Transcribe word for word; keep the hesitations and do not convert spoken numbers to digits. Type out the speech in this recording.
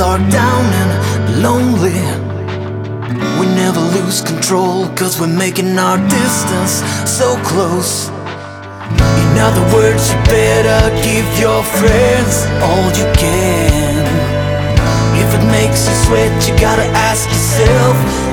are down and lonely, we never lose control, cause we're making our distance so close. In other words, you better give your friends all you can. If it makes you sweat, you gotta ask yourself,